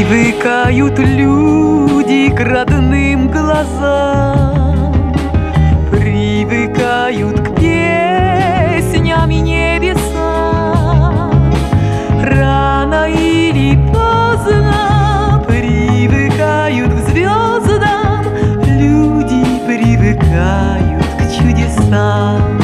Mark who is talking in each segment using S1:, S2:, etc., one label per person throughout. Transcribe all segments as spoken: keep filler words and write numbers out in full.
S1: Привыкают люди к родным глазам, привыкают к песням и небесам. Рано или поздно привыкают к звездам, люди привыкают к чудесам.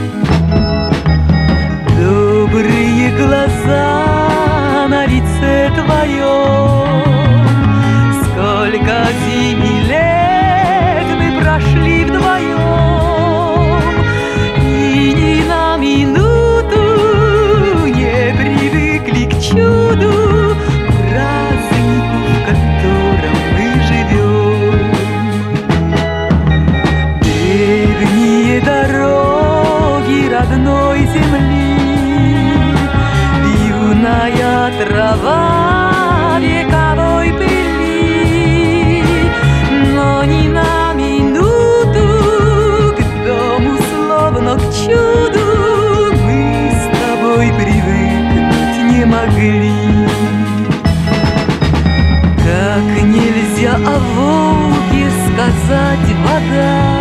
S1: Добрые глаза на лице твоем, сколько зим и лет мы прошли вдвоем, и ни на минуту не привыкли к чуду, к празднику, в котором мы живем. Древние дороги родной земли, юная трава вековой пыли, но ни на минуту к дому, словно к чуду, мы с тобой привыкнуть не могли. Как нельзя о Волге сказать вода,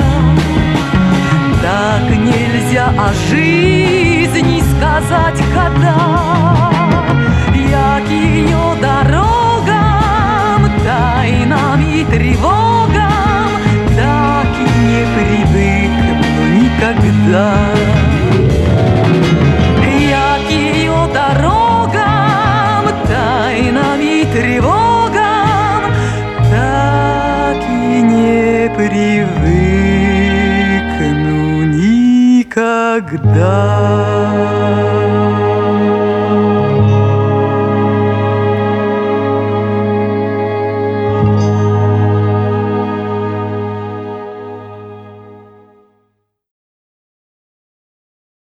S1: так нельзя о жизни сказать года. Я к ее дорогам, тайнам и тревогам так и не привыкну никогда. Я к ее дорогам, тайнам и тревогам так и не привыкну никогда.